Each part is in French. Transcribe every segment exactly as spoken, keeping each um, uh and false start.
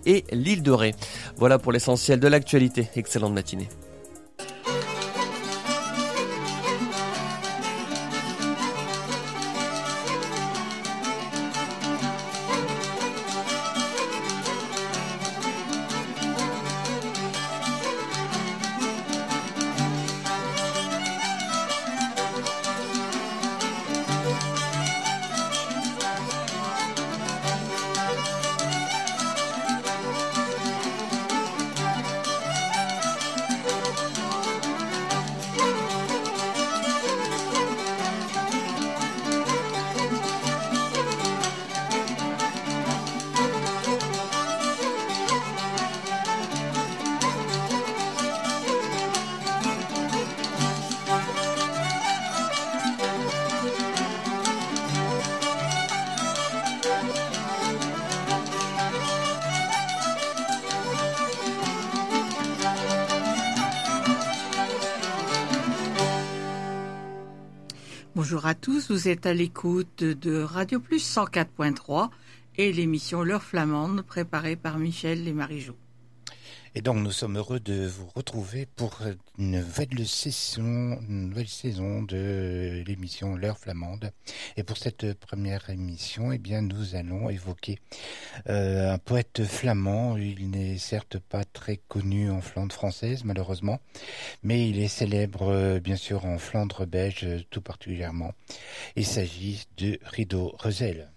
et l'île de Ré. Voilà pour l'essentiel de l'actualité. Excellente matinée. Bonjour à tous, vous êtes à l'écoute de Radio Plus cent quatre point trois et l'émission L'heure flamande préparée par Michel et Marie-Jo. Et donc nous sommes heureux de vous retrouver pour une nouvelle saison, une nouvelle saison de l'émission L'heure flamande. Et pour cette première émission, eh bien nous allons évoquer euh, un poète flamand. Il n'est certes pas très connu en Flandre française malheureusement, mais il est célèbre euh, bien sûr en Flandre belge tout particulièrement. Il s'agit de Rido Reuzel.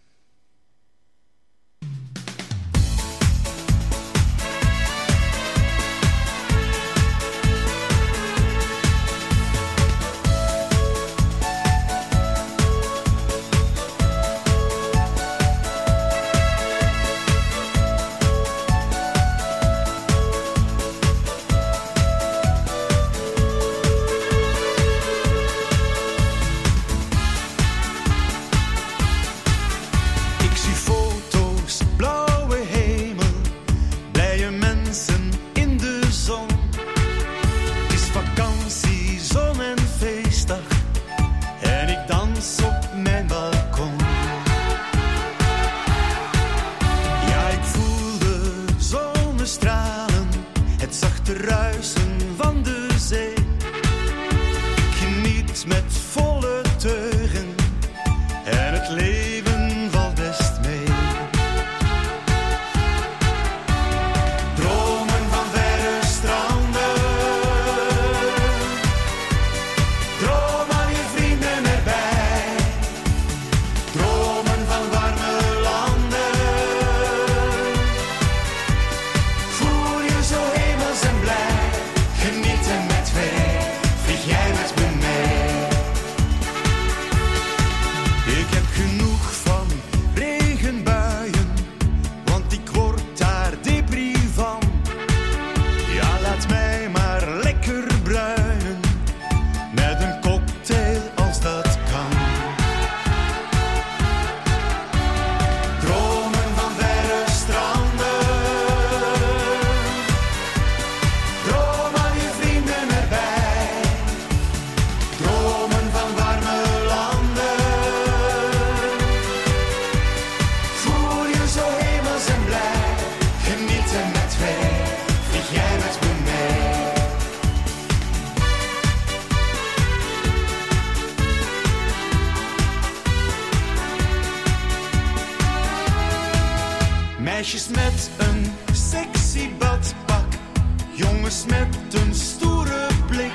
Meisjes met een sexy badpak, jongens met een stoere blik.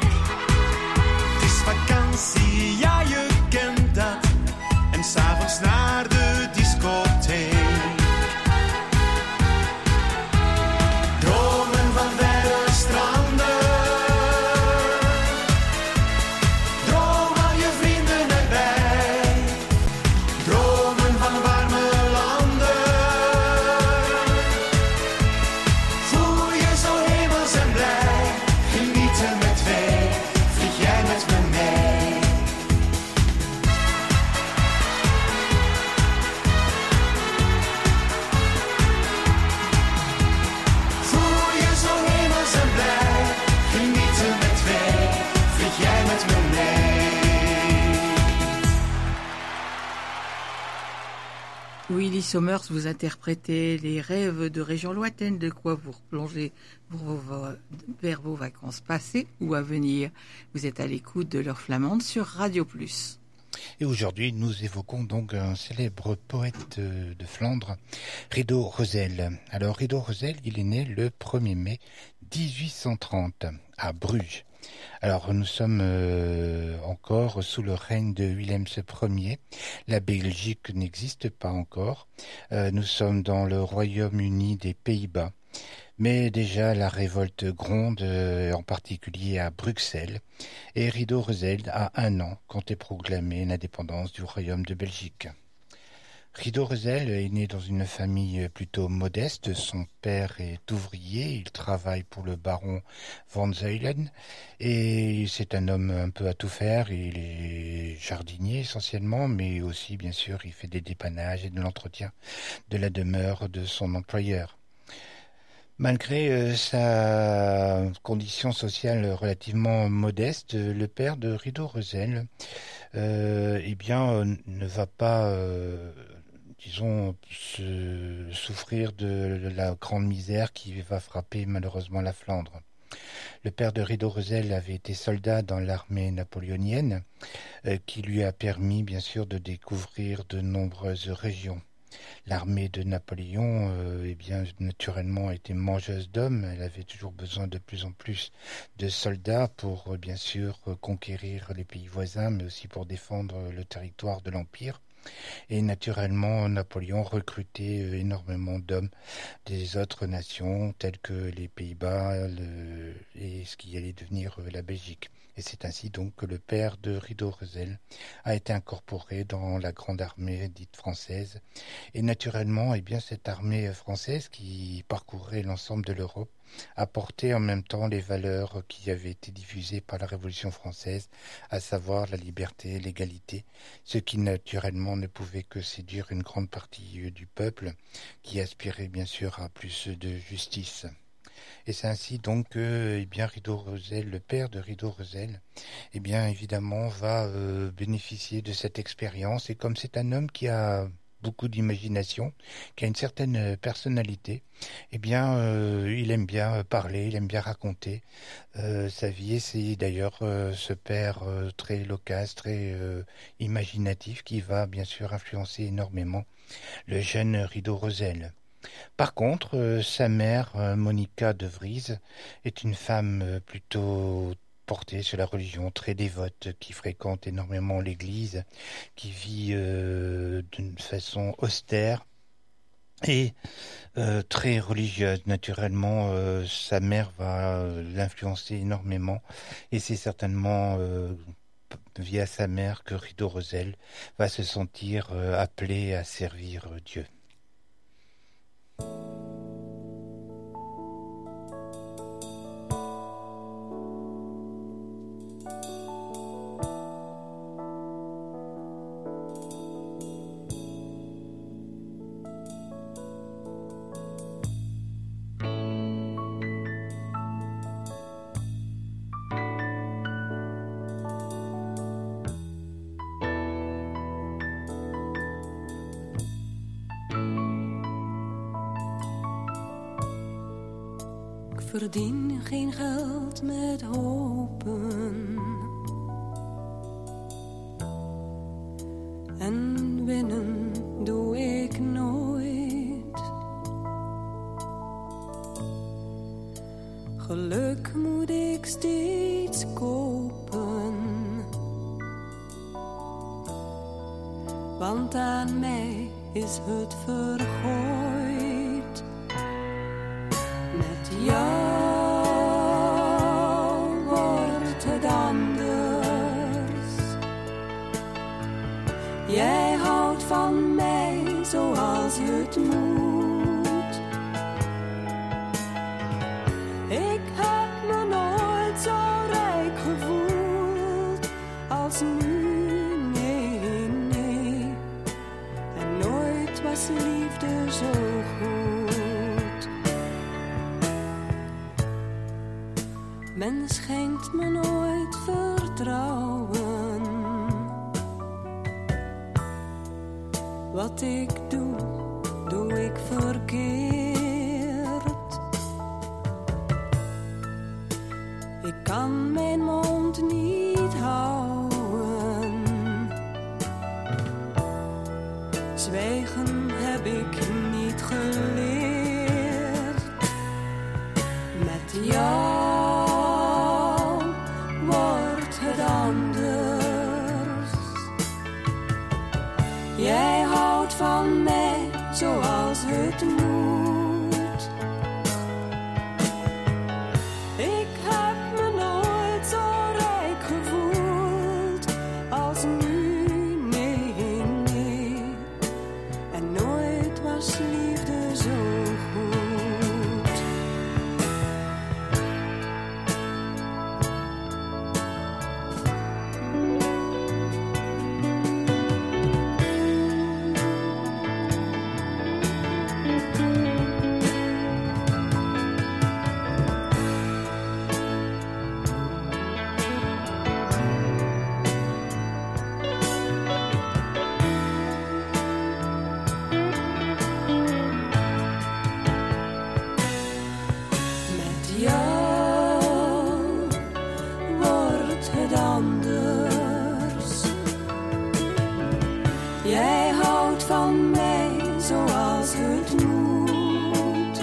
Het is vakantie, ja je kent dat, en 's avonds naar de discotheek. Dromen van verre stranden, droom al je vrienden erbij. Dromen van warme landen, voel je zo hemels en blij. Willy Sommers, vous interprétez les rêves de régions lointaines, de quoi vous replongez vos, vos, vers vos vacances passées ou à venir. Vous êtes à l'écoute de l'heure flamande sur Radio Plus. Et aujourd'hui, nous évoquons donc un célèbre poète de, de Flandre, Rido Rosel. Alors, Rido Rosel, il est né le premier mai dix-huit cent trente à Bruges. Alors, nous sommes euh, encore sous le règne de Wilhelm Ier. La Belgique n'existe pas encore. Euh, nous sommes dans le Royaume-Uni des Pays-Bas. Mais déjà, la révolte gronde, euh, en particulier à Bruxelles. Et Rido Rosel a un an quand est proclamée l'indépendance du Royaume de Belgique. Rido Rosel est né dans une famille plutôt modeste. Son père est ouvrier, il travaille pour le baron Van Zuylen et c'est un homme un peu à tout faire. Il est jardinier essentiellement, mais aussi bien sûr il fait des dépannages et de l'entretien de la demeure de son employeur. Malgré euh, sa condition sociale relativement modeste, le père de Rido Rosel euh, eh bien, euh, ne va pas, euh, disons, se, souffrir de, de la grande misère qui va frapper malheureusement la Flandre. Le père de Rido Rosel avait été soldat dans l'armée napoléonienne, euh, qui lui a permis bien sûr de découvrir de nombreuses régions. L'armée de Napoléon, euh, eh bien, naturellement, était mangeuse d'hommes. Elle avait toujours besoin de plus en plus de soldats pour, euh, bien sûr, euh, conquérir les pays voisins, mais aussi pour défendre le territoire de l'Empire. Et naturellement, Napoléon recrutait euh, énormément d'hommes des autres nations, telles que les Pays-Bas le, et ce qui allait devenir euh, la Belgique. Et c'est ainsi donc que le père de Rido Rosel a été incorporé dans la grande armée dite française. Et naturellement, eh bien, cette armée française qui parcourait l'ensemble de l'Europe apportait en même temps les valeurs qui avaient été diffusées par la Révolution française, à savoir la liberté, l'égalité, ce qui naturellement ne pouvait que séduire une grande partie du peuple qui aspirait bien sûr à plus de justice. Et c'est ainsi donc que eh bien, Rido Rosel, le père de Rido Rosel, eh bien, évidemment, va euh, bénéficier de cette expérience. Et comme c'est un homme qui a beaucoup d'imagination, qui a une certaine personnalité, eh bien, euh, il aime bien parler, il aime bien raconter euh, sa vie. Et c'est d'ailleurs euh, ce père euh, très loquace, très euh, imaginatif, qui va bien sûr influencer énormément le jeune Rido Rosel. Par contre, euh, sa mère, euh, Monica de Vries, est une femme euh, plutôt portée sur la religion, très dévote, qui fréquente énormément l'église, qui vit euh, d'une façon austère et euh, très religieuse. Naturellement, euh, sa mère va euh, l'influencer énormément et c'est certainement euh, via sa mère que Rido Rosel va se sentir euh, appelé à servir euh, Dieu. Verdien geen geld met hopen en winnen doe ik nooit. Geluk moet ik steeds kopen, want aan mij is het vergooid. Met jou jij houdt van mij zoals je het moet. Ik heb me nooit zo rijk gevoeld als nu, nee, nee. En nooit was liefde zo goed. Men schenkt me nooit vertrouwen. Wat ik doe ik verkeerd? Ik kan mijn mond niet houden. Zwijgen heb ik niet geleerd. Met jou wordt het anders. Jij houdt van mij zoals het moet. Ik heb me nooit zo rijk gevoeld als nu, nee, nee. En nooit was liefde zo goed. Met jou wordt het anders. Jij houdt van mij zoals het moet.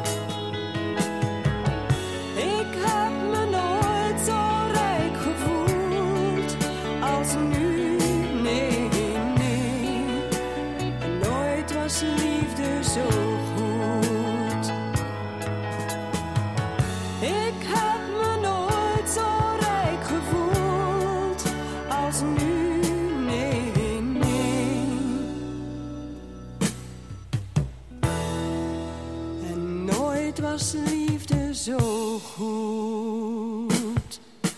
Ik heb me nooit zo rijk gevoeld als nu, nee, nee. En nooit was liefde zo goed. Ik heb me nooit zo rijk gevoeld als nu, nee, nee. En nooit was liefde zo goed.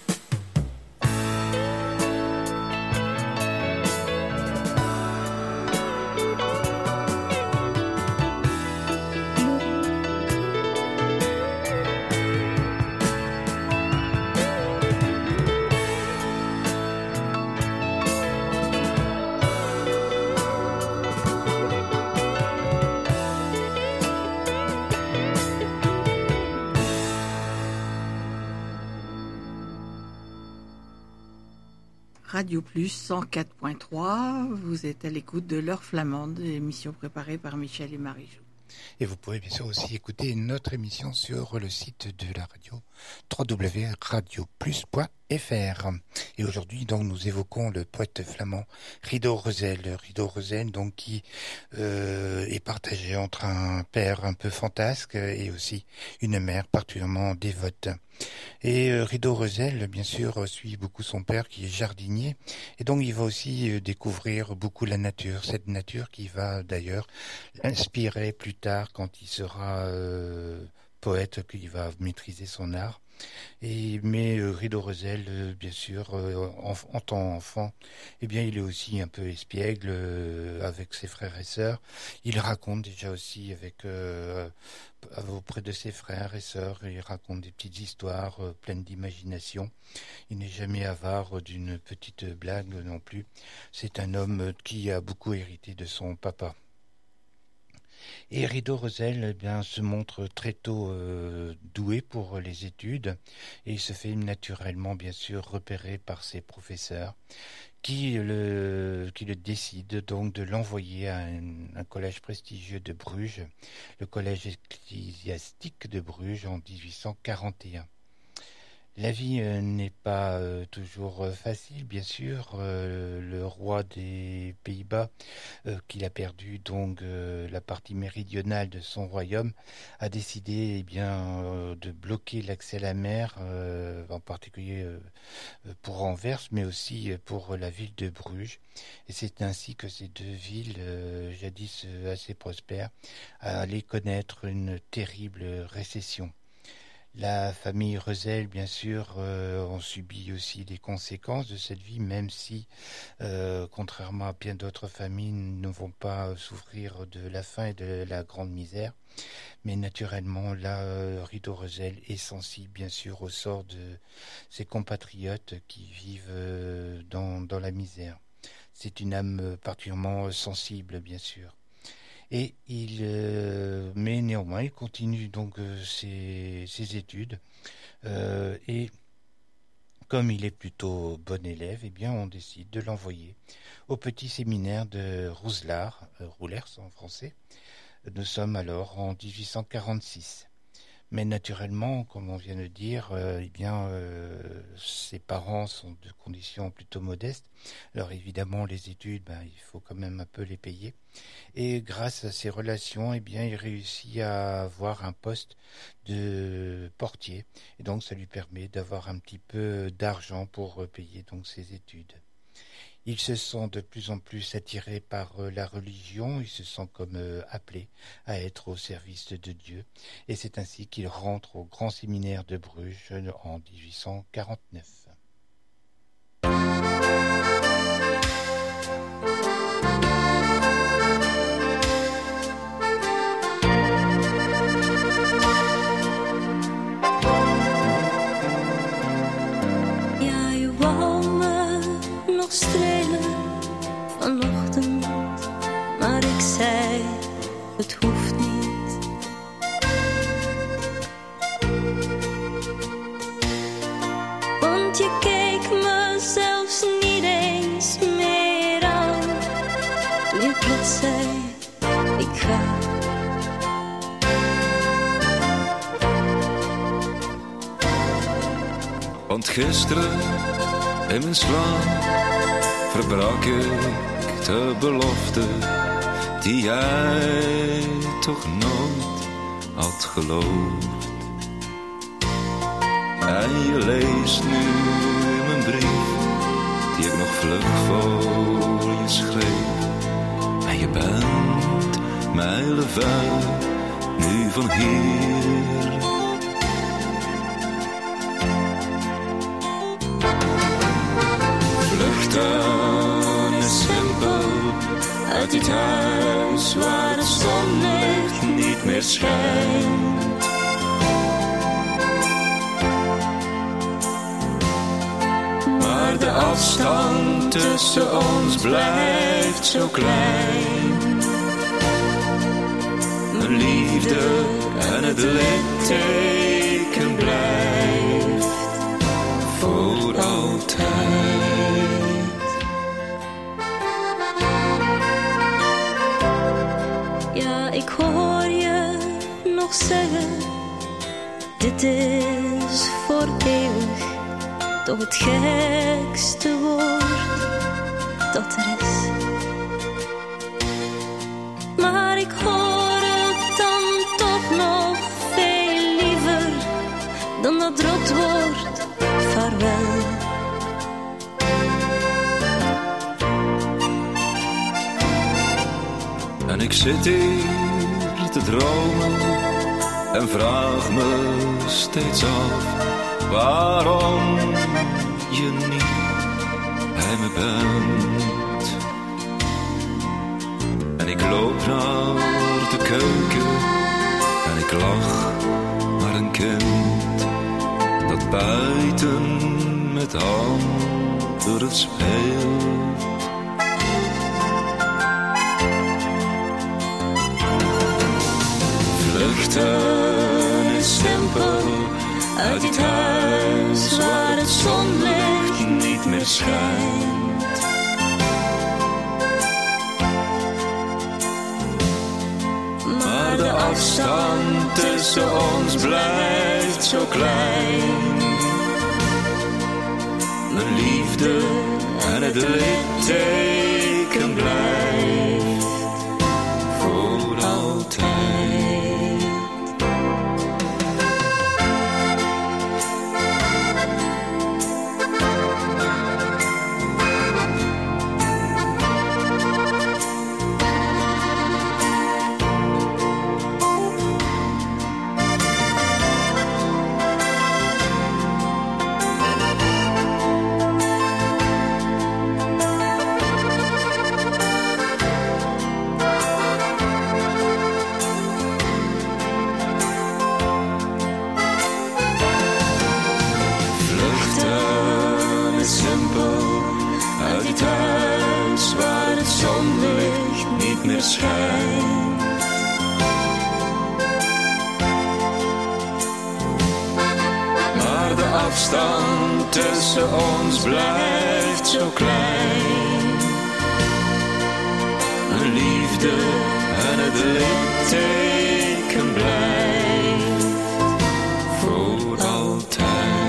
Radio Plus cent quatre point trois, vous êtes à l'écoute de l'heure flamande, émission préparée par Michel et Marie-Jo. Et vous pouvez bien sûr aussi écouter notre émission sur le site de la radio w w w point radio plus point f r. Et aujourd'hui, donc, nous évoquons le poète flamand Rido Reuzel. Rido Reuzel, donc, qui euh, est partagé entre un père un peu fantasque et aussi une mère particulièrement dévote. Et euh, Rido Reuzel, bien sûr, suit beaucoup son père qui est jardinier. Et donc, il va aussi euh, découvrir beaucoup la nature. Cette nature qui va d'ailleurs l'inspirer plus tard quand il sera euh, poète, qu'il va maîtriser son art. Et, mais euh, Rido Reuzel, euh, bien sûr, euh, en, en tant qu'enfant, eh bien, il est aussi un peu espiègle euh, avec ses frères et sœurs. Il raconte déjà aussi avec euh, auprès de ses frères et sœurs, il raconte des petites histoires euh, pleines d'imagination. Il n'est jamais avare d'une petite blague non plus. C'est un homme qui a beaucoup hérité de son papa. Et Rido Reuzel, eh bien, se montre très tôt euh, doué pour les études et il se fait naturellement, bien sûr, repérer par ses professeurs qui le, qui le décident donc de l'envoyer à un, un collège prestigieux de Bruges, le collège ecclésiastique de Bruges en dix-huit cent quarante et un. La vie euh, n'est pas euh, toujours euh, facile, bien sûr. Euh, le roi des Pays-Bas, euh, qu'il a perdu donc euh, la partie méridionale de son royaume, a décidé eh bien euh, de bloquer l'accès à la mer, euh, en particulier euh, pour Anvers, mais aussi pour la ville de Bruges. Et c'est ainsi que ces deux villes, euh, jadis assez prospères, allaient connaître une terrible récession. La famille Reuzel, bien sûr, euh, ont subi aussi les conséquences de cette vie, même si, euh, contrairement à bien d'autres familles, ne vont pas souffrir de la faim et de la grande misère. Mais naturellement, là, euh, Rido Reuzel est sensible, bien sûr, au sort de ses compatriotes qui vivent euh, dans, dans la misère. C'est une âme particulièrement sensible, bien sûr. Et il, euh, mais néanmoins, il continue donc euh, ses, ses études. Euh, et comme il est plutôt bon élève, eh bien, on décide de l'envoyer au petit séminaire de Rousselard, euh, Roulers en français. Nous sommes alors en dix-huit cent quarante-six. Mais naturellement, comme on vient de dire, euh, eh bien, euh, ses parents sont de conditions plutôt modestes. Alors évidemment, les études, ben, il faut quand même un peu les payer. Et grâce à ces relations, eh bien, il réussit à avoir un poste de portier. Et donc, ça lui permet d'avoir un petit peu d'argent pour payer donc ses études. Il se sent de plus en plus attiré par euh, la religion, il se sent comme euh, appelé à être au service de Dieu, et c'est ainsi qu'il rentre au grand séminaire de Bruges en dix-huit cent quarante-neuf. Ja, je wou me nog strelen vanochtend, maar ik zei, het hoeft niet. Want je keek me zelfs niet eens meer aan, toen je plots zei, ik ga. Want gisteren in mijn slaap verbrak ik de belofte die jij toch nooit had geloofd. En je leest nu mijn brief die ik nog vlug voor je schreef. En je bent mijlenver nu van hier. Vluchten is simpel uit dit huis waar het zonlicht niet meer schijnt. Maar de afstand tussen ons blijft zo klein. Mijn liefde en het litteken blijft voor altijd. Ja, ik hoor je nog zeggen, dit is voor eeuwig. Toch het gekste woord dat er is. Maar ik hoor het dan toch nog veel liever dan dat rotwoord vaarwel. En ik zit hier te dromen en vraag me steeds af waarom je niet bij me bent. En ik loop naar de keuken en ik lach naar een kind dat buiten met anderen speelt. Vluchten is simpel uit dit huis waar het zonlicht niet meer schijnt. Maar de afstand tussen ons blijft zo klein. Mijn liefde en het litteken blijft voor altijd. Schijnt. afstand tussen ons blijft zo klein. Een liefde en het litteken blijft voor altijd.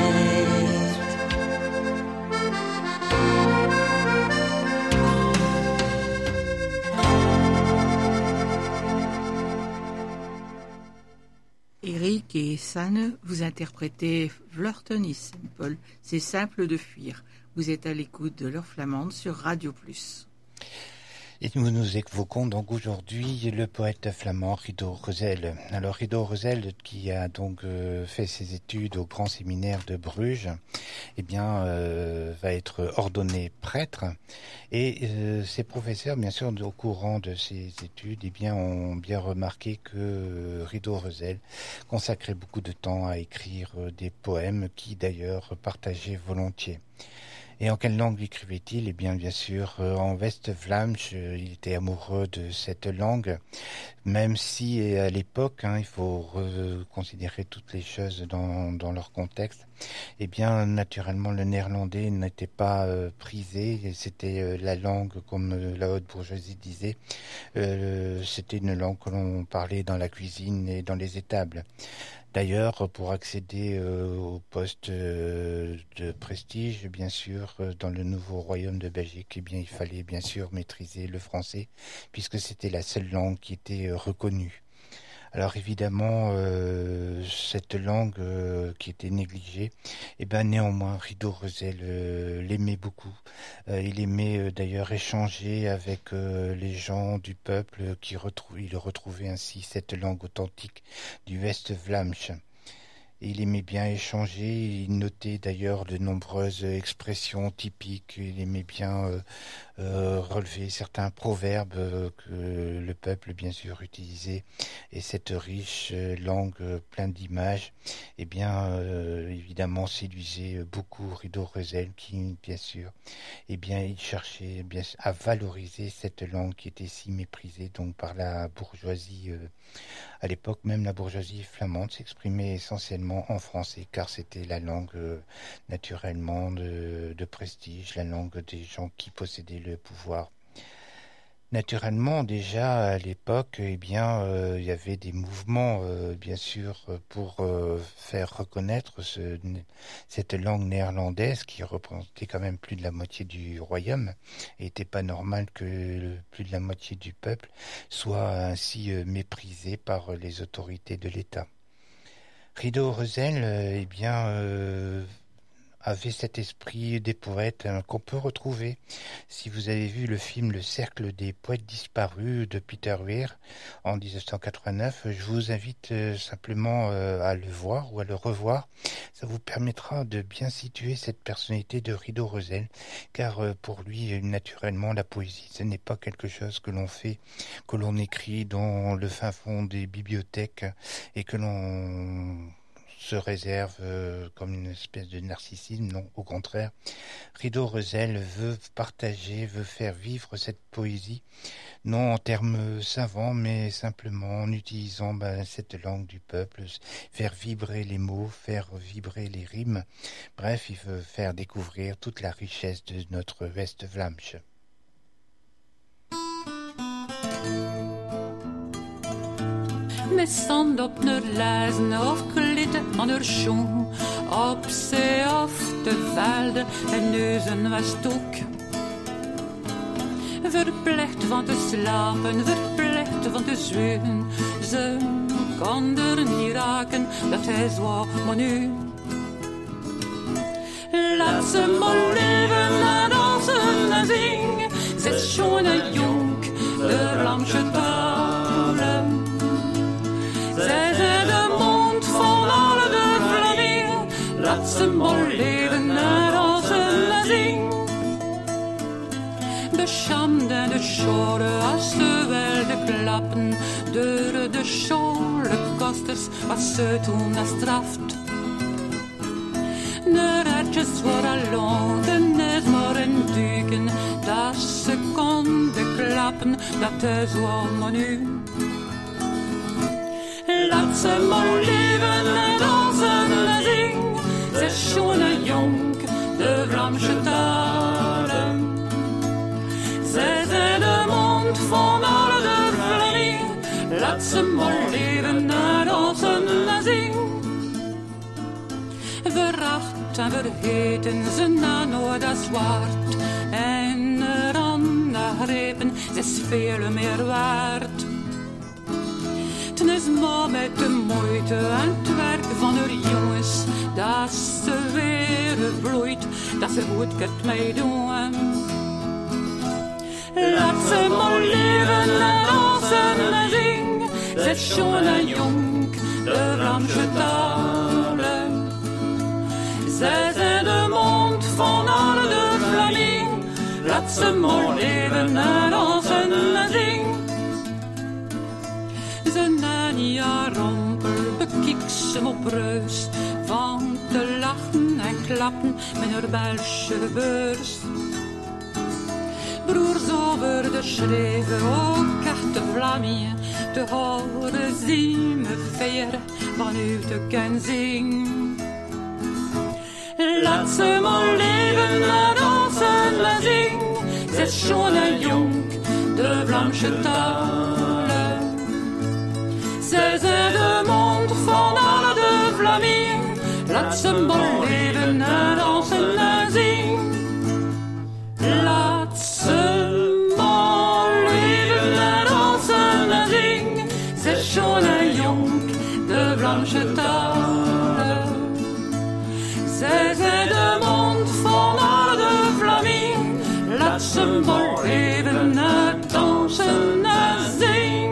Eric et Sanne, vous interprétez Vleuten is Simpel, c'est simple de fuir. Vous êtes à l'écoute de l'heure flamande sur Radio Plus. Et nous nous évoquons donc aujourd'hui le poète flamand Rido Reuzel. Alors Rido Reuzel, qui a donc euh, fait ses études au grand séminaire de Bruges, eh bien euh, va être ordonné prêtre. Et euh, ses professeurs, bien sûr, au courant de ses études, eh bien ont bien remarqué que euh, Rido Reuzel consacrait beaucoup de temps à écrire euh, des poèmes qui d'ailleurs partageait volontiers. Et en quelle langue écrivait-il ? Eh bien, bien sûr, euh, en West-Vlaamsch, euh, il était amoureux de cette langue, même si à l'époque, hein, il faut considérer toutes les choses dans, dans leur contexte, eh bien, naturellement, le néerlandais n'était pas euh, prisé, et c'était euh, la langue, comme euh, la haute bourgeoisie disait, euh, c'était une langue que l'on parlait dans la cuisine et dans les étables. D'ailleurs, pour accéder euh, au poste euh, de prestige, bien sûr, euh, dans le nouveau royaume de Belgique, eh bien, il fallait bien sûr maîtriser le français, puisque c'était la seule langue qui était euh, reconnue. Alors évidemment, euh, cette langue euh, qui était négligée, eh ben néanmoins, Rido Reuzel euh, l'aimait beaucoup. Euh, il aimait euh, d'ailleurs échanger avec euh, les gens du peuple, qui retrou- il retrouvait ainsi cette langue authentique du West-Vlaamsch. Il aimait bien échanger, il notait d'ailleurs de nombreuses expressions typiques, il aimait bien euh, euh, relever certains proverbes euh, que le peuple bien sûr utilisait, et cette riche euh, langue euh, pleine d'images, eh bien euh, évidemment séduisait beaucoup Rido Reuzel, qui bien sûr, eh bien il cherchait bien à valoriser cette langue qui était si méprisée donc par la bourgeoisie. Euh, à l'époque même la bourgeoisie flamande s'exprimait essentiellement en français, car c'était la langue euh, naturellement de, de prestige, la langue des gens qui possédaient le pouvoir. Naturellement, déjà à l'époque, eh bien, euh, il y avait des mouvements, euh, bien sûr, pour euh, faire reconnaître ce, cette langue néerlandaise qui représentait quand même plus de la moitié du royaume. Et il n'était pas normal que plus de la moitié du peuple soit ainsi euh, méprisé par les autorités de l'État. Rido Reuzel, euh, eh bien, euh, avait cet esprit des poètes hein, qu'on peut retrouver. Si vous avez vu le film Le Cercle des poètes disparus de Peter Weir en dix-neuf cent quatre-vingt-neuf, je vous invite euh, simplement euh, à le voir ou à le revoir. Ça vous permettra de bien situer cette personnalité de Rido Reuzel, car euh, pour lui, naturellement, la poésie, ce n'est pas quelque chose que l'on fait, que l'on écrit dans le fin fond des bibliothèques et que l'on se réserve euh, comme une espèce de narcissisme. Non, au contraire, Rido Reuzel veut partager, veut faire vivre cette poésie, non en termes savants, mais simplement en utilisant ben, cette langue du peuple, faire vibrer les mots, faire vibrer les rimes. Bref, il veut faire découvrir toute la richesse de notre West-Vlaamsch. Med sand op naar lijzen of klitten aan haar schoen. Op zee of de velden en neuzen was stok. Verplicht van te slapen, verplicht van te zweten. Ze kon er niet raken, dat is wat maar nu. Laat ze maar leven en dansen en zingen. Ze is schoon en jong, de Vlaamse talen. Zij zijn de mond van alle de Vlamingen. Laat ze maar leven en dansen en zingen. Beschaamd en de schoren als ze wilden klappen. Door de scholenkosters was ze toen gestraft. De ratjes waren lang, de nes maar in duiken. Dat ze konden klappen, dat is wat maar nu. Laat ze maar leven en dansen en zingen. Ze is schoon en vergeten ze na nooit dat zwart. En er aan grepen, ze is veel meer waard. Het is maar met de moeite en het werk van de jongens dat ze weer bloeit, dat ze goed kunt meedoen. Laat ze maar leven en dansen en zingen, zet jong en jong de Vlaamse talen. Zij zijn de mond van alle de Vlamingen, laat ze maar leven en dansen en zingen. Ze Nania rompel bekiek ze op reus van te lachen en klappen met haar Belgische beurs. Broers over de schreven, ook echte Vlamingen, te horen zien me veren vanuit de Kenzing. Laat ze maar leven en dansen en zingen, zet jong en jong de Vlaamse talen. Zij zijn de mond van alle de Vlamingen, laat ze maar leven en dansen en zingen. Laat ze maar leven en dansen en zingen, zet jong en jong de Vlaamse talen. Zij zijn de mond van alle de Vlamingen, laat ze maar leven en dansen en zingen.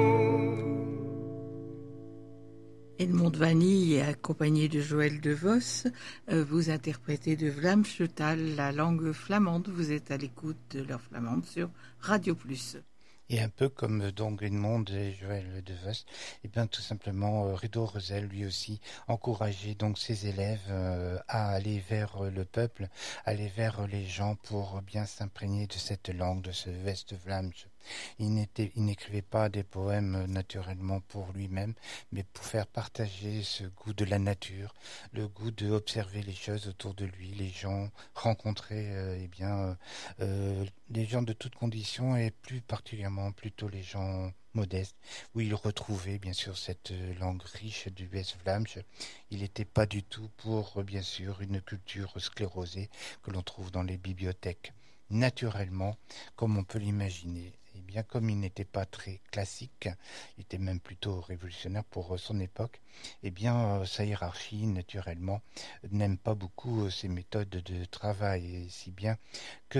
Edmond Vanille, accompagné de Joël De Vos, euh, vous interprétez de Vlaamse taal, la langue flamande. Vous êtes à l'écoute de l'heure flamande sur Radio Plus. Et un peu comme donc Edmond et Joël De Vos, et bien tout simplement euh, Rideau Rosel lui aussi encourageait donc ses élèves euh, à aller vers euh, le peuple, aller vers les gens pour bien s'imprégner de cette langue, de ce West-Vlaamse. Il n'était, il n'écrivait pas des poèmes naturellement pour lui-même, mais pour faire partager ce goût de la nature, le goût d'observer les choses autour de lui, les gens, rencontrer euh, eh bien euh, les gens de toutes conditions et plus particulièrement plutôt les gens modestes, où il retrouvait bien sûr cette langue riche du West-Vlaamse. Il n'était pas du tout pour bien sûr une culture sclérosée que l'on trouve dans les bibliothèques. Naturellement, comme on peut l'imaginer, et bien comme il n'était pas très classique, il était même plutôt révolutionnaire pour son époque, et bien sa hiérarchie naturellement n'aime pas beaucoup ses méthodes de travail, et si bien que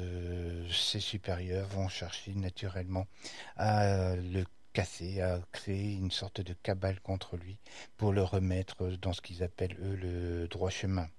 euh, ses supérieurs vont chercher naturellement à le casser, à créer une sorte de cabale contre lui pour le remettre dans ce qu'ils appellent eux le droit chemin.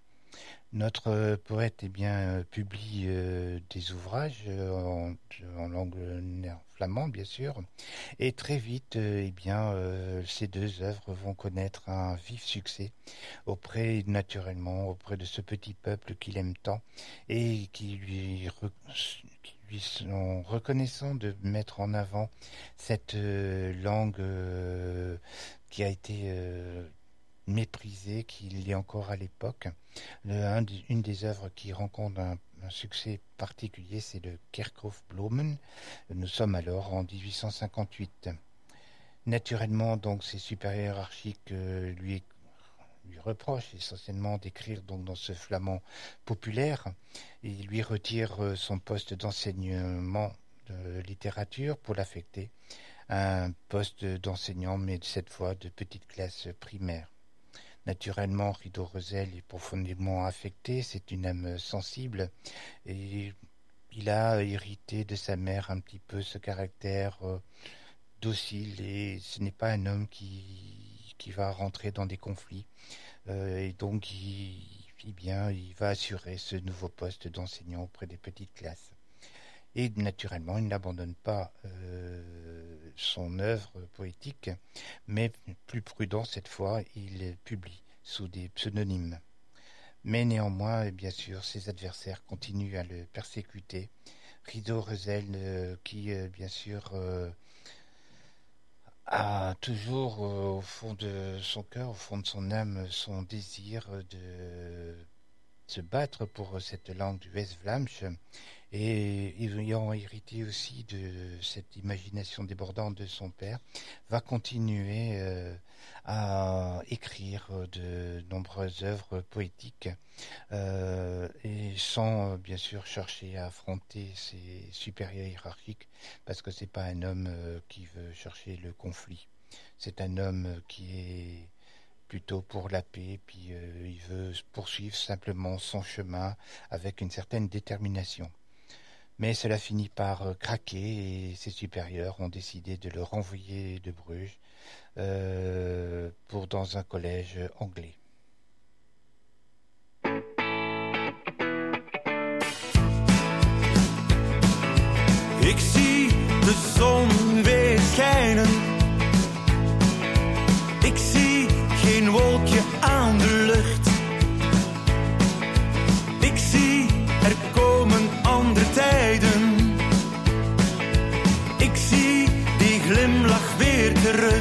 Notre poète eh bien, publie euh, des ouvrages euh, en, en langue flamande, bien sûr, et très vite, euh, eh bien, euh, ces deux œuvres vont connaître un vif succès auprès, naturellement, auprès de ce petit peuple qu'il aime tant et qui lui, re, qui lui sont reconnaissants de mettre en avant cette euh, langue euh, qui a été euh, méprisée, qu'il est encore à l'époque. Le, un, une des œuvres qui rencontre un, un succès particulier, c'est le Kerkhofbloemen. Nous sommes alors en dix-huit cent cinquante-huit. Naturellement, donc, ses supérieurs hiérarchiques euh, lui, lui reprochent essentiellement d'écrire donc dans ce flamand populaire. Et il lui retire euh, son poste d'enseignement de littérature pour l'affecter à un poste d'enseignant, mais cette fois de petite classe primaire. Naturellement, Rideau Rosel est profondément affecté, c'est une âme sensible et il a hérité de sa mère un petit peu ce caractère euh, docile et ce n'est pas un homme qui, qui va rentrer dans des conflits euh, et donc il, eh bien, il va assurer ce nouveau poste d'enseignant auprès des petites classes. Et naturellement, il n'abandonne pas euh, son œuvre poétique, mais plus prudent cette fois, il publie sous des pseudonymes. Mais néanmoins, bien sûr, ses adversaires continuent à le persécuter. Rideau Rosel, euh, qui euh, bien sûr euh, a toujours euh, au fond de son cœur, au fond de son âme, son désir de se battre pour cette langue du West-Vlaamse. Et ayant hérité aussi de cette imagination débordante de son père, va continuer euh, à écrire de nombreuses œuvres poétiques euh, et sans bien sûr chercher à affronter ses supérieurs hiérarchiques, parce que c'est pas un homme euh, qui veut chercher le conflit. C'est un homme qui est plutôt pour la paix, puis euh, il veut poursuivre simplement son chemin avec une certaine détermination. Mais cela finit par euh, craquer et ses supérieurs ont décidé de le renvoyer de Bruges euh, pour dans un collège anglais. Ik zie de zon weer schijnen. Ik zie geen wolkje aan de lucht. Ik zie er komen andere tijden. Ik zie die glimlach weer terug.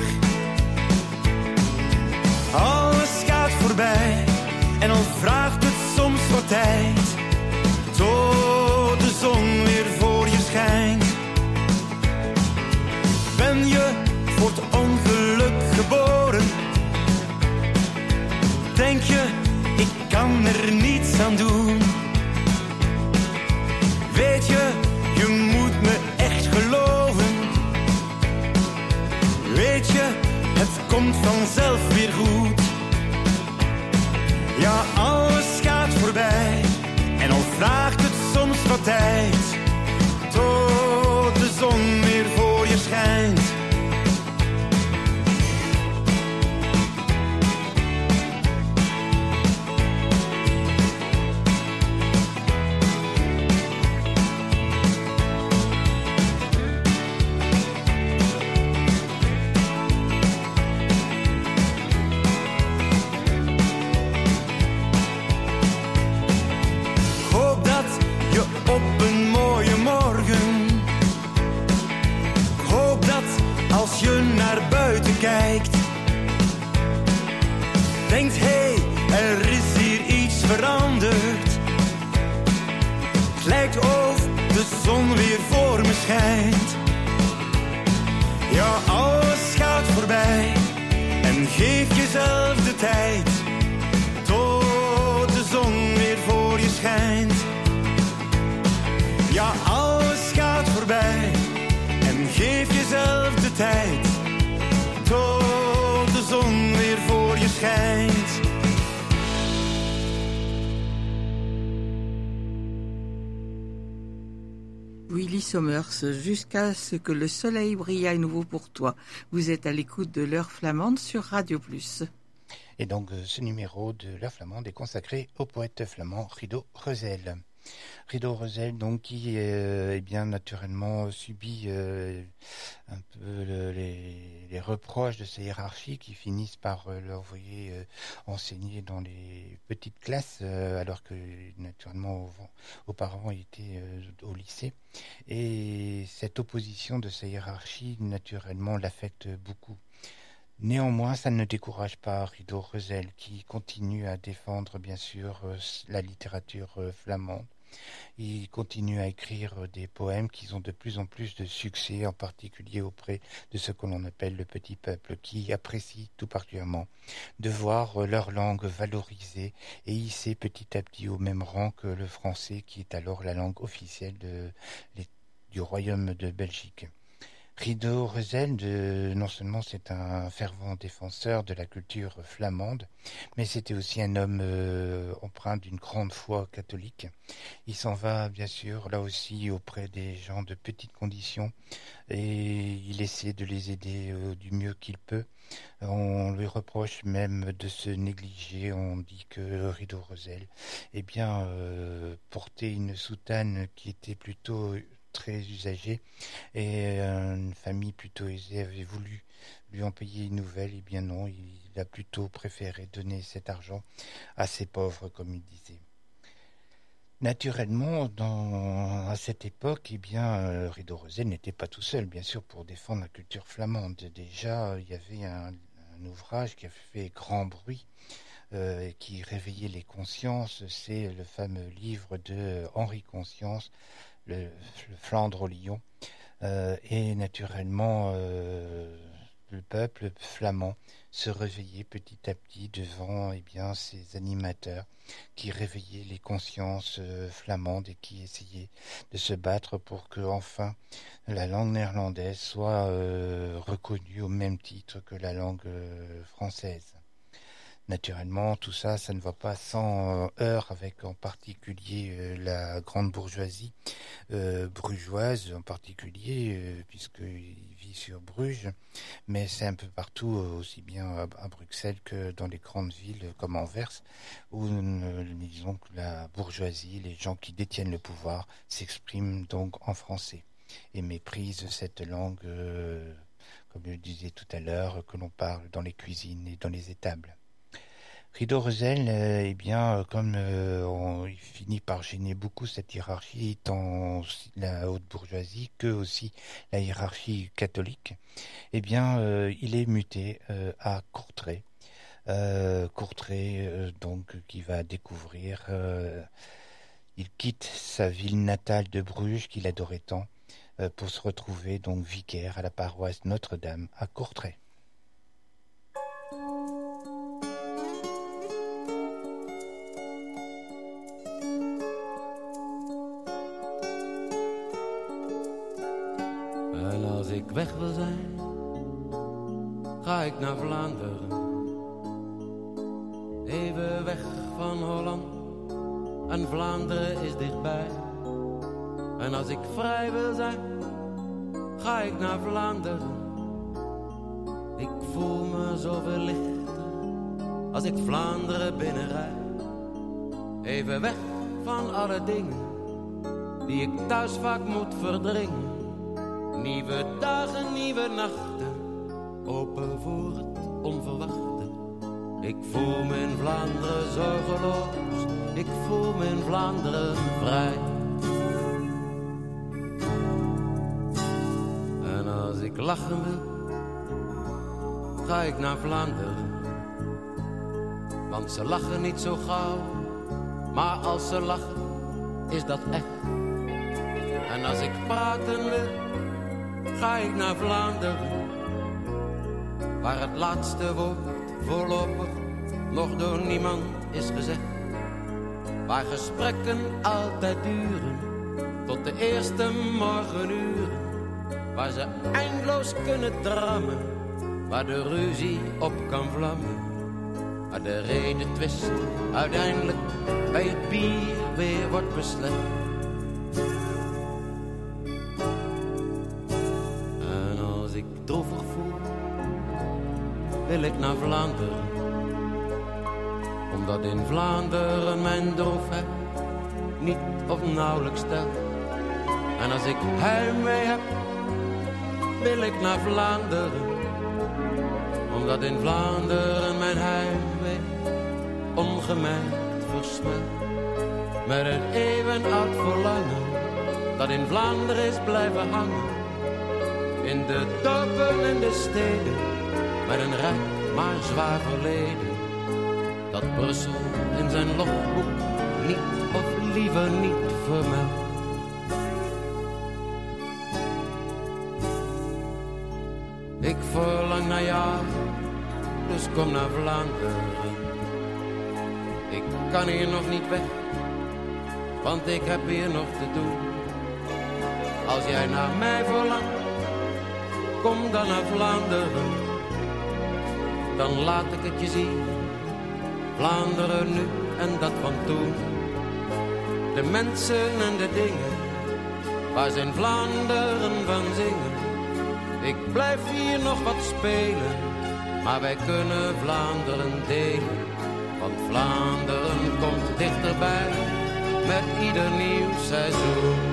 Alles gaat voorbij en al vraagt het soms wat tijd. Tot de zon weer voor je schijnt. Ben je voor het ongeluk geboren? Denk je, ik kan er niets aan doen? Weet je, je moet me echt geloven. Weet je, het komt vanzelf weer goed. Ja, alles gaat voorbij en al vraagt het soms wat tijd. Tot de zon weer voor je schijnt. Kijkt, denkt hé, hey, er is hier iets veranderd. Het lijkt of de zon weer voor me schijnt. Ja, alles gaat voorbij en geef jezelf de tijd. Tot de zon weer voor je schijnt. Ja, alles gaat voorbij en geef jezelf de tijd. Tot de zon weer voor je schijnt. Willy Sommers, jusqu'à ce que le soleil brille à nouveau pour toi. Vous êtes à l'écoute de l'heure flamande sur Radio Plus. Et donc ce numéro de l'heure flamande est consacré au poète flamand Rido Reuzel. Rido Reuzel, donc, qui euh, eh bien naturellement subit euh, un peu le, les, les reproches de ses hiérarchies qui finissent par euh, l'envoyer euh, enseigner dans les petites classes euh, alors que naturellement auparavant il était euh, au lycée. Et cette opposition de sa hiérarchie naturellement l'affecte beaucoup. Néanmoins, ça ne décourage pas Rido Reuzel qui continue à défendre bien sûr euh, la littérature euh, flamande. Il continue à écrire des poèmes qui ont de plus en plus de succès, en particulier auprès de ce que l'on appelle le petit peuple, qui apprécie tout particulièrement de voir leur langue valorisée et hissée petit à petit au même rang que le français, qui est alors la langue officielle de, du Royaume de Belgique. Rido Reuzel, de, non seulement c'est un fervent défenseur de la culture flamande, mais c'était aussi un homme euh, empreint d'une grande foi catholique. Il s'en va bien sûr là aussi auprès des gens de petites conditions et il essaie de les aider euh, du mieux qu'il peut. On lui reproche même de se négliger. On dit que Rido Reuzel eh bien, euh, portait une soutane qui était plutôt très usagée et une famille plutôt aisée avait voulu lui en payer une nouvelle. Et bien non, il a plutôt préféré donner cet argent à ses pauvres, comme il disait. Naturellement, dans, à cette époque, eh bien, euh, Rido Reuzel n'était pas tout seul, bien sûr, pour défendre la culture flamande. Déjà, il y avait un, un ouvrage qui a fait grand bruit euh, qui réveillait les consciences, c'est le fameux livre de Henri Conscience, le, le Flandre au lion, euh, et naturellement euh, le peuple flamand se réveillait petit à petit devant eh bien, ces animateurs qui réveillaient les consciences euh, flamandes et qui essayaient de se battre pour que enfin la langue néerlandaise soit euh, reconnue au même titre que la langue euh, française. Naturellement, tout ça, ça ne va pas sans euh, heurts avec en particulier euh, la grande bourgeoisie euh, brugeoise en particulier, euh, puisqu'il vit sur Bruges, mais c'est un peu partout, euh, aussi bien à, à Bruxelles que dans les grandes villes comme Anvers, où euh, disons que la bourgeoisie, les gens qui détiennent le pouvoir, s'expriment donc en français et méprisent cette langue, euh, comme je le disais tout à l'heure, que l'on parle dans les cuisines et dans les étables. Rideau Rosel, euh, eh bien, euh, comme euh, on, il finit par gêner beaucoup cette hiérarchie, tant la haute bourgeoisie que aussi la hiérarchie catholique, eh bien, euh, il est muté euh, à Courtrai. Euh, Courtrai, euh, donc, qui va découvrir, euh, il quitte sa ville natale de Bruges, qu'il adorait tant, euh, pour se retrouver donc vicaire à la paroisse Notre-Dame à Courtrai. En als ik weg wil zijn, ga ik naar Vlaanderen. Even weg van Holland, en Vlaanderen is dichtbij. En als ik vrij wil zijn, ga ik naar Vlaanderen. Ik voel me zoveel lichter, als ik Vlaanderen binnenrijd. Even weg van alle dingen, die ik thuis vaak moet verdringen. Nieuwe dagen, nieuwe nachten, open voor het onverwachte. Ik voel me in Vlaanderen zorgeloos, ik voel me in Vlaanderen vrij. En als ik lachen wil, ga ik naar Vlaanderen. Want ze lachen niet zo gauw, maar als ze lachen, is dat echt. En als ik praten wil, ga ik naar Vlaanderen, waar het laatste woord voorlopig nog door niemand is gezegd. Waar gesprekken altijd duren, tot de eerste morgenuren. Waar ze eindeloos kunnen drammen, waar de ruzie op kan vlammen. Waar de reden twist uiteindelijk bij het bier weer wordt beslecht. Droevig voel, wil ik naar Vlaanderen. Omdat in Vlaanderen mijn droefheid niet of nauwelijks telt. En als ik heimwee heb, wil ik naar Vlaanderen. Omdat in Vlaanderen mijn heimwee ongemerkt versmelt. Met een eeuwen oud verlangen, dat in Vlaanderen is blijven hangen. In de dorpen en de steden, met een rijk maar zwaar verleden. Dat Brussel in zijn logboek niet of liever niet vermeldt. Ik verlang naar jou, dus kom naar Vlaanderen. Ik kan hier nog niet weg, want ik heb hier nog te doen. Als jij naar mij verlangt, kom dan naar Vlaanderen, dan laat ik het je zien. Vlaanderen nu en dat van toen. De mensen en de dingen, waar ze in Vlaanderen van zingen. Ik blijf hier nog wat spelen, maar wij kunnen Vlaanderen delen. Want Vlaanderen komt dichterbij, met ieder nieuw seizoen.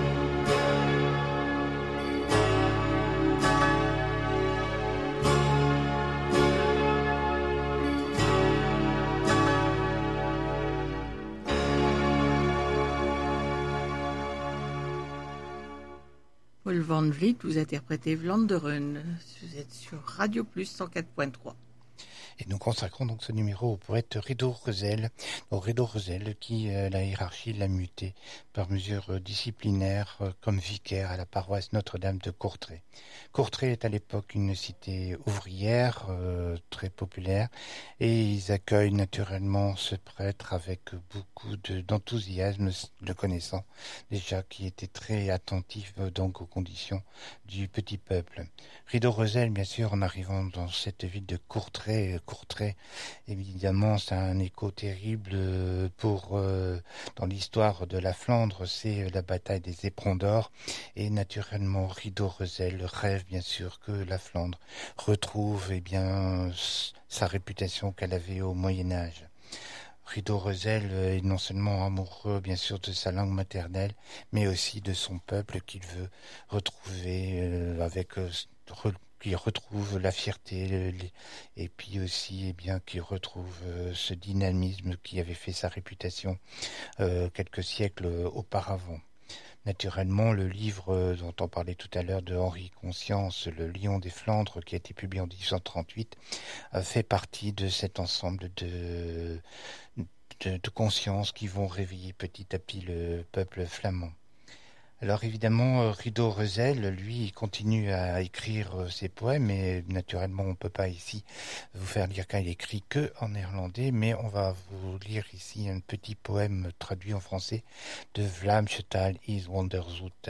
Paul Van Vliet, vous interprétez Vlaanderen. Vous êtes sur Radio Plus cent quatre point trois. Et nous consacrons donc ce numéro au poète Rido Reuzel. Donc Rido Reuzel qui, euh, la hiérarchie l'a muté par mesure euh, disciplinaire euh, comme vicaire à la paroisse Notre-Dame de Courtrai. Courtrai est à l'époque une cité ouvrière euh, très populaire et ils accueillent naturellement ce prêtre avec beaucoup de, d'enthousiasme, le connaissant déjà, qui était très attentif euh, donc aux conditions du petit peuple. Rido Reuzel, bien sûr, en arrivant dans cette ville de Courtrai, Courtrai, évidemment, c'est un écho terrible pour euh, dans l'histoire de la Flandre, c'est la bataille des éperons d'or, et naturellement, Rido Reuzel rêve bien sûr que la Flandre retrouve eh bien sa réputation qu'elle avait au Moyen Âge. Rido Reuzel est non seulement amoureux bien sûr de sa langue maternelle, mais aussi de son peuple qu'il veut retrouver euh, avec euh, qui retrouve la fierté et puis aussi eh bien qui retrouve euh, ce dynamisme qui avait fait sa réputation euh, quelques siècles auparavant. Naturellement, le livre dont on parlait tout à l'heure de Henri Conscience, Le Lion des Flandres, qui a été publié en dix-huit cent trente-huit, fait partie de cet ensemble de, de, de consciences qui vont réveiller petit à petit le peuple flamand. Alors évidemment, Rido Reuzel, lui, il continue à écrire ses poèmes, et naturellement, on ne peut pas ici vous faire lire qu'il écrit que en néerlandais, mais on va vous lire ici un petit poème traduit en français de Vlaamse taal is wonderzoet.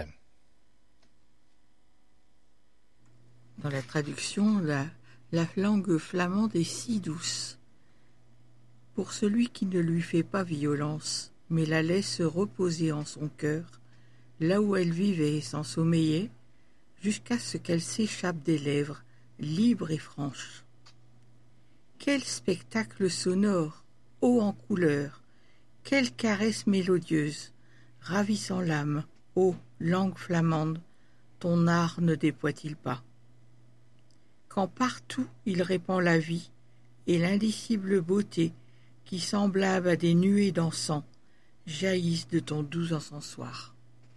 Dans la traduction, la, la langue flamande est si douce. Pour celui qui ne lui fait pas violence, mais la laisse reposer en son cœur, là où elle vivait et s'en sommeillait, jusqu'à ce qu'elle s'échappe des lèvres, libre et franche. Quel spectacle sonore, haut en couleur, quelle caresse mélodieuse, ravissant l'âme, ô langue flamande, ton art ne déploie-t-il pas? Quand partout il répand la vie et l'indicible beauté qui, semblables à des nuées d'encens, jaillissent de ton doux encensoir.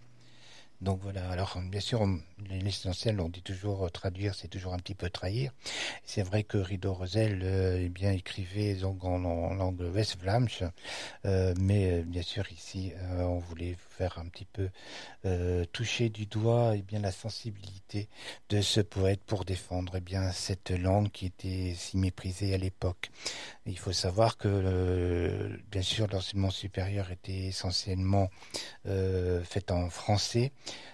Donc voilà, alors bien sûr, on, l'essentiel, on dit toujours traduire, c'est toujours un petit peu trahir. C'est vrai que Rido Reuzel euh, eh bien, écrivait donc en, en langue West-Vlaamse, euh, mais euh, bien sûr ici, euh, on voulait faire un petit peu euh, toucher du doigt eh bien, la sensibilité de ce poète pour défendre eh bien, cette langue qui était si méprisée à l'époque. Il faut savoir que, euh, bien sûr, l'enseignement supérieur était essentiellement euh, fait en français,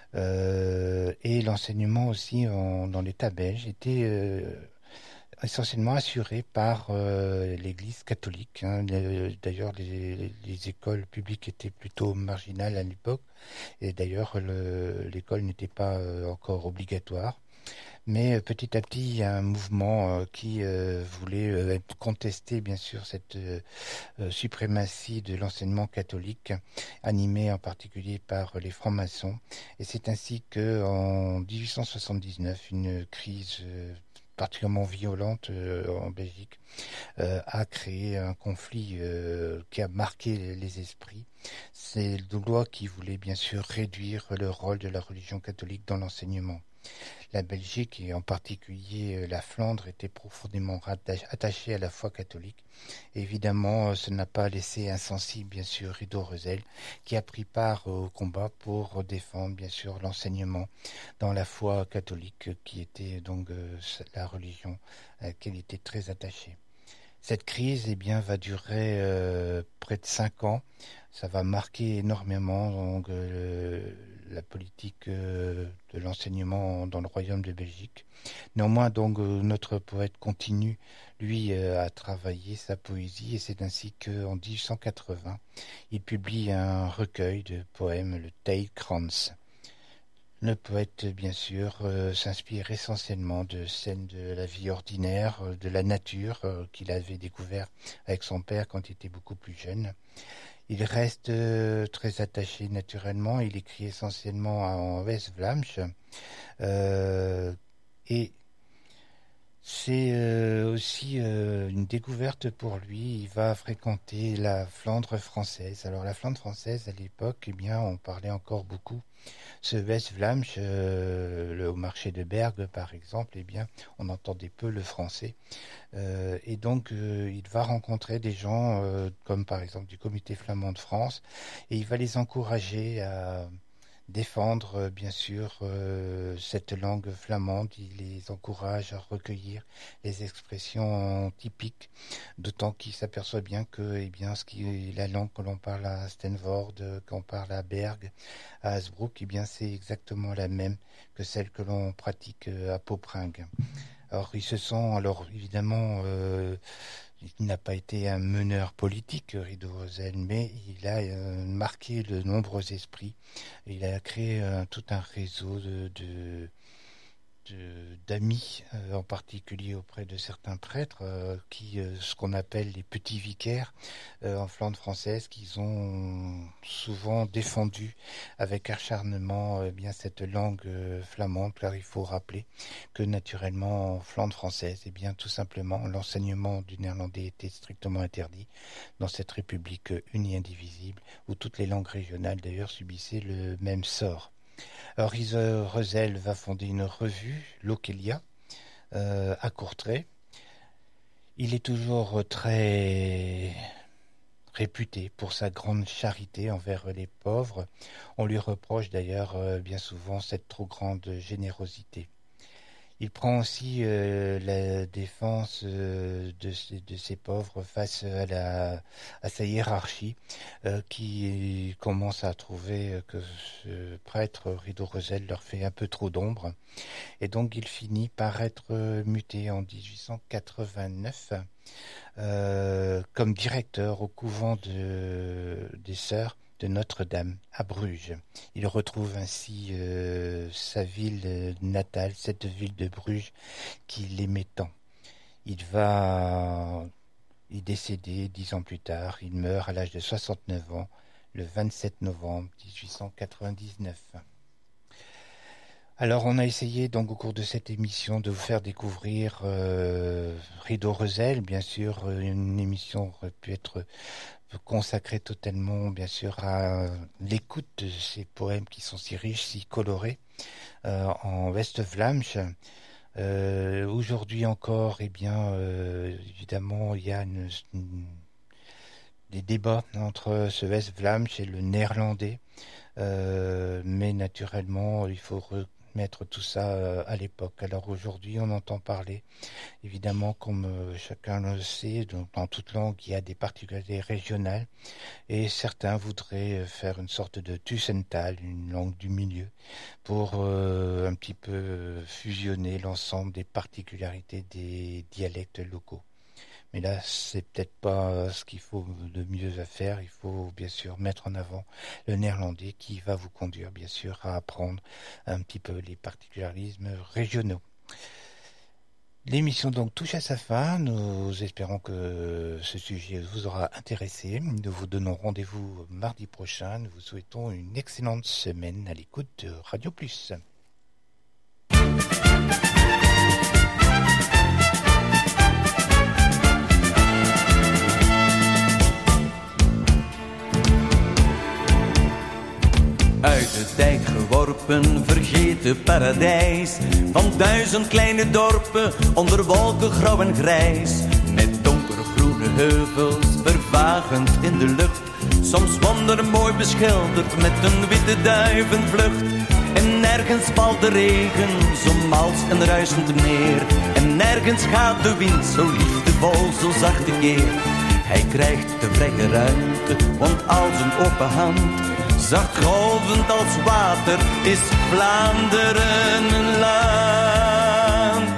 euh, et l'enseignement aussi en, dans l'État belge était euh, essentiellement assuré par euh, l'Église catholique. Hein. D'ailleurs, les, les écoles publiques étaient plutôt marginales à l'époque, et d'ailleurs, le, l'école n'était pas euh, encore obligatoire. Mais petit à petit, il y a un mouvement euh, qui euh, voulait euh, contester, bien sûr, cette euh, suprématie de l'enseignement catholique, animé en particulier par les francs-maçons. Et c'est ainsi qu'en dix-huit cent soixante-dix-neuf, une crise euh, particulièrement violente euh, en Belgique euh, a créé un conflit euh, qui a marqué les, les esprits. C'est une loi qui voulait bien sûr réduire le rôle de la religion catholique dans l'enseignement. La Belgique et en particulier la Flandre étaient profondément attachés à la foi catholique. Évidemment, ce n'a pas laissé insensible, bien sûr, Rido Reuzel, qui a pris part au combat pour défendre, bien sûr, l'enseignement dans la foi catholique, qui était donc euh, la religion à laquelle il était très attaché. Cette crise eh bien, va durer euh, près de cinq ans. Ça va marquer énormément donc, euh, la politique euh, de l'enseignement dans le Royaume de Belgique. Néanmoins, donc, euh, notre poète continue, lui, euh, à travailler sa poésie, et c'est ainsi qu'en dix-huit cent quatre-vingts, il publie un recueil de poèmes, le Teilkrans. Le poète, bien sûr, euh, s'inspire essentiellement de scènes de la vie ordinaire, euh, de la nature, euh, qu'il avait découvert avec son père quand il était beaucoup plus jeune. Il reste euh, très attaché naturellement, il écrit essentiellement en West-Vlaamse, euh, et C'est euh, aussi euh, une découverte pour lui. Il va fréquenter la Flandre française. Alors la Flandre française, à l'époque, eh bien, on parlait encore beaucoup. Ce West-Vlaams, euh, le, au marché de Bergue, par exemple, eh bien, on entendait peu le français. Euh, et donc, euh, il va rencontrer des gens, euh, comme par exemple du Comité flamand de France, et il va les encourager à défendre, euh, bien sûr, euh, cette langue flamande. Il les encourage à recueillir les expressions typiques, d'autant qu'il s'aperçoit bien que, eh bien, ce qui est la langue que l'on parle à Stenvoorde, qu'on parle à Bergue, à Hasbrook, eh bien, c'est exactement la même que celle que l'on pratique à Poperingue. Alors, il se sent, alors évidemment, euh, il n'a pas été un meneur politique, Rido Rosel, mais il a euh, marqué de nombreux esprits. Il a créé euh, tout un réseau de, de, de, d'amis, euh, en particulier auprès de certains prêtres, euh, qui, euh, ce qu'on appelle les petits vicaires euh, en Flandre française, qu'ils ont souvent défendu avec acharnement euh, bien cette langue euh, flamande, car il faut rappeler que naturellement en Flandre française, eh bien tout simplement l'enseignement du néerlandais était strictement interdit dans cette république unie indivisible, où toutes les langues régionales d'ailleurs subissaient le même sort. Alors Rido Rosel va fonder une revue, Lokelia, euh, à Courtrai. Il est toujours très réputé pour sa grande charité envers les pauvres. On lui reproche d'ailleurs euh, bien souvent cette trop grande générosité. Il prend aussi euh, la défense euh, de, ces, de ces pauvres face à, la, à sa hiérarchie euh, qui commence à trouver que ce prêtre Rido Rosel leur fait un peu trop d'ombre. Et donc il finit par être muté en dix-huit cent quatre-vingt-neuf euh, comme directeur au couvent de, des Sœurs de Notre-Dame à Bruges. Il retrouve ainsi euh, sa ville natale, cette ville de Bruges qu'il aimait tant. Il va y décéder dix ans plus tard. Il meurt à l'âge de soixante-neuf ans, le vingt-sept novembre dix-huit cent quatre-vingt-dix-neuf. Alors on a essayé donc au cours de cette émission de vous faire découvrir euh, Rido Rosel. Bien sûr, une émission aurait pu être consacrée totalement bien sûr à l'écoute de ces poèmes qui sont si riches, si colorés euh, en West-Vlaams. Euh, aujourd'hui encore, eh bien euh, évidemment il y a une, une, des débats entre ce West-Vlaams et le néerlandais, euh, mais naturellement il faut re- mettre tout ça à l'époque. Alors aujourd'hui, on entend parler, évidemment, comme chacun le sait, dans toute langue, il y a des particularités régionales, et certains voudraient faire une sorte de Tussental, une langue du milieu, pour euh, un petit peu fusionner l'ensemble des particularités des dialectes locaux. Mais là, c'est peut-être pas ce qu'il faut de mieux à faire. Il faut bien sûr mettre en avant le néerlandais qui va vous conduire bien sûr à apprendre un petit peu les particularismes régionaux. L'émission donc touche à sa fin. Nous espérons que ce sujet vous aura intéressé. Nous vous donnons rendez-vous mardi prochain. Nous vous souhaitons une excellente semaine à l'écoute de Radio Plus. Uit de tijd geworpen, vergeten paradijs van duizend kleine dorpen onder wolken grauw en grijs. Met donkergroene heuvels vervagend in de lucht, soms wondermooi beschilderd met een witte duivenvlucht. En nergens valt de regen zo mals en ruisend neer, en nergens gaat de wind zo liefdevol, zo zacht tekeer. Hij krijgt de vrije ruimte, want als een open hand, zacht golvend als water, is Vlaanderen een land.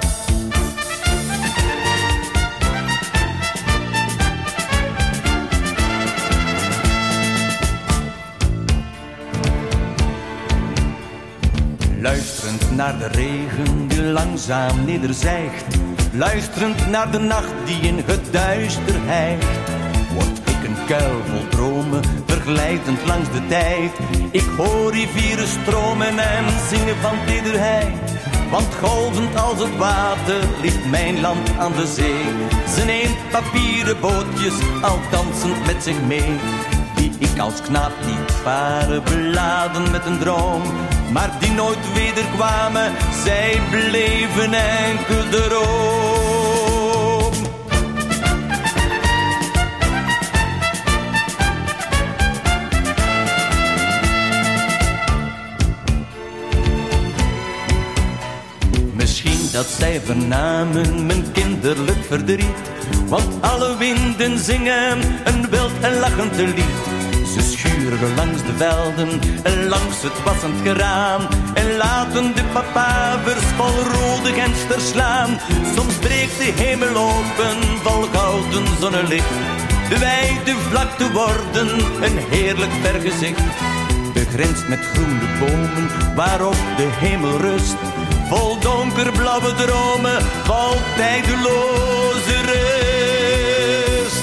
Luisterend naar de regen die langzaam nederzijgt, luisterend naar de nacht die in het duister hijgt, word ik een kuil vol dromen, verglijdend langs de tijd. Ik hoor rivieren stromen en zingen van tederheid. Want golvend als het water liep mijn land aan de zee. Zijn een papieren bootjes al dansend met zich mee. Die ik als knaap liet varen, beladen met een droom. Maar die nooit wederkwamen, zij bleven enkel de room. Misschien dat zij vernamen mijn kinderlijk verdriet. Want alle winden zingen een wild en lachend lied. Ze schuren langs de velden en langs het wassend geraam. En laten de papavers vol rode gensters slaan. Soms breekt de hemel open vol gouden zonnelicht. De wijde vlakte worden een heerlijk vergezicht. Begrensd met groene bomen waarop de hemel rust. Vol donkerblauwe dromen, vol tijdeloze rust.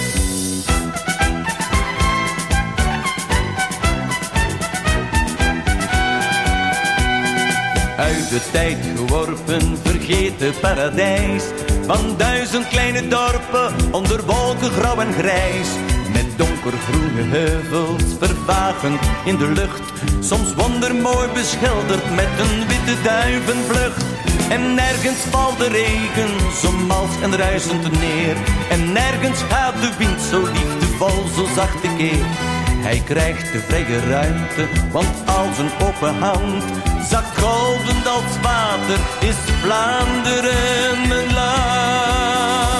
Uit de tijd geworpen, vergeten paradijs. Van duizend kleine dorpen, onder wolken grauw en grijs. Met donkergroene heuvels, vervagend in de lucht. Soms wondermooi beschilderd met een witte duivenvlucht. En nergens valt de regen zo mals en ruisend neer. En nergens gaat de wind zo liefdevol, zo zacht tekeer. Hij krijgt de vrije ruimte, want als een open hand. Zacht golvend als water is Vlaanderen mijn land.